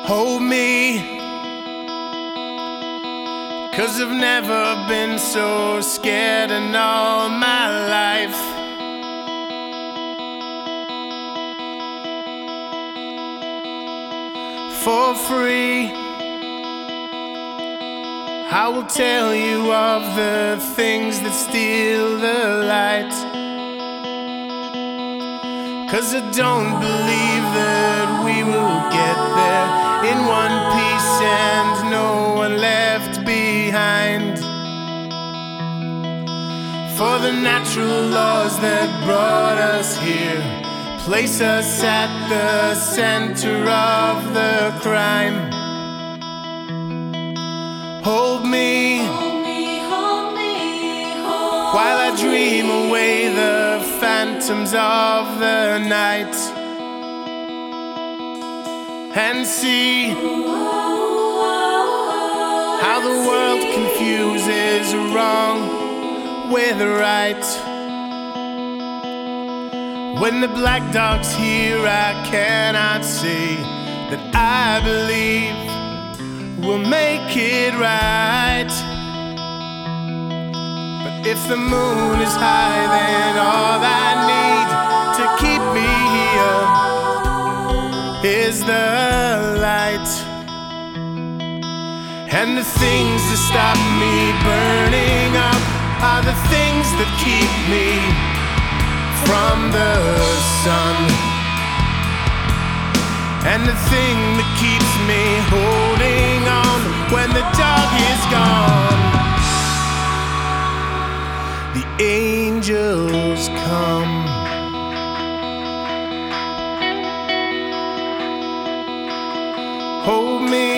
Hold me, 'cause I've never been so scared in all my life. For free, I will tell you of the things that steal the light. 'Cause I don't believe that we will get there in one piece and no one left behind. For the natural laws that brought us here place us at the center of the crime. Hold me, while I dream away the phantoms of the night, and see how the world confuses wrong with right. When the black dog's here, I cannot see that I believe we'll make it right. But if the moon is high, then all I need to keep me here is the light. And the things that stop me burning up are the things that keep me from the sun. And the thing that keeps me holding on when the dog is gone, the angels come. Hold me,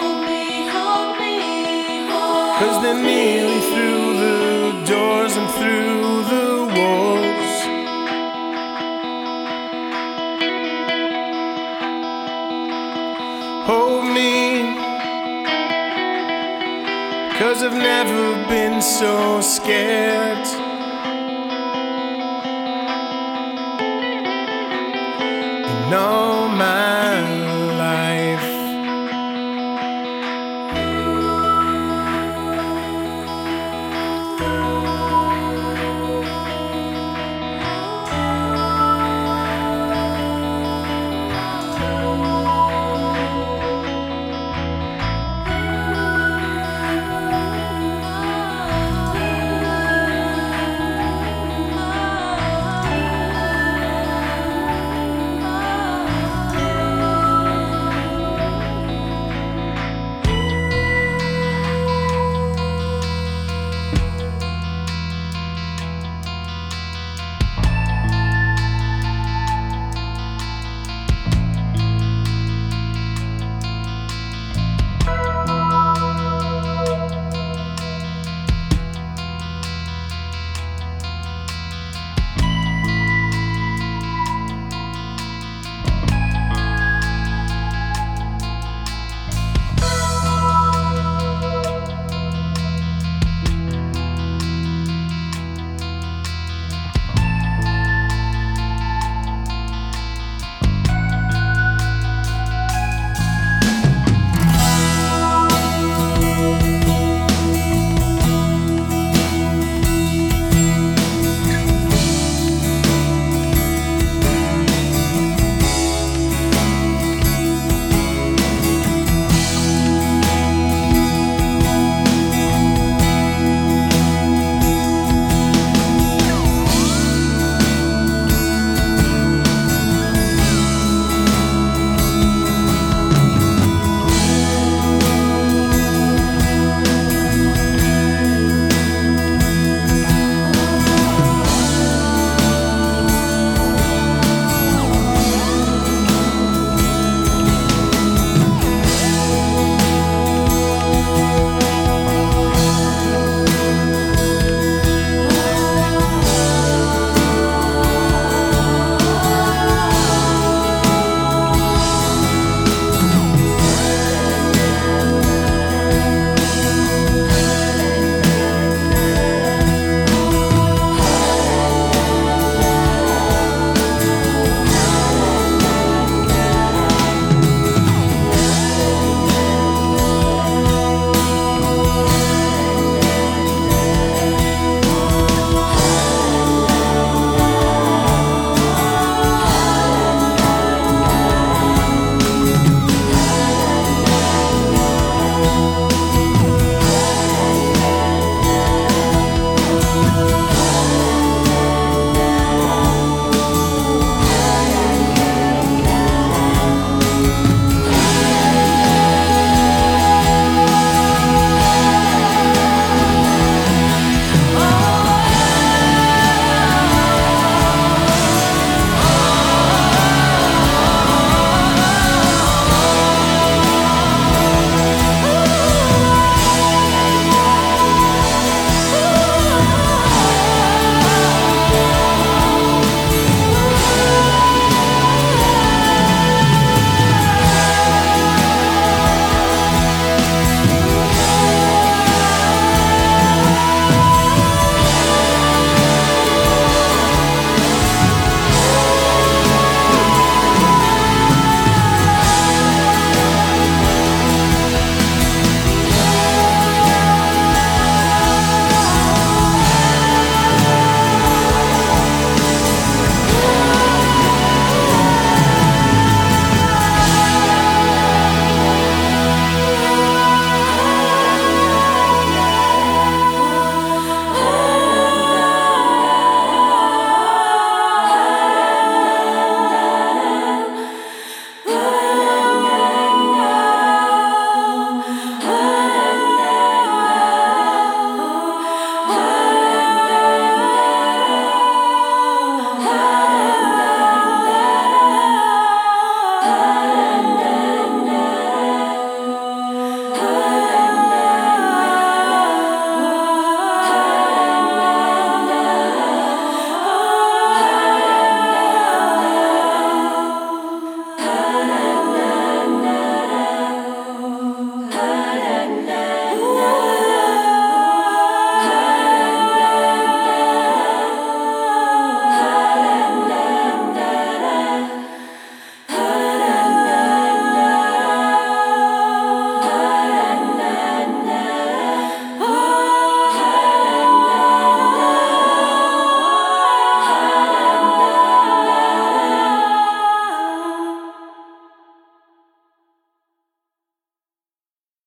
'cause they're nearly through the doors and through the walls. Hold me, 'cause I've never been so scared. In all my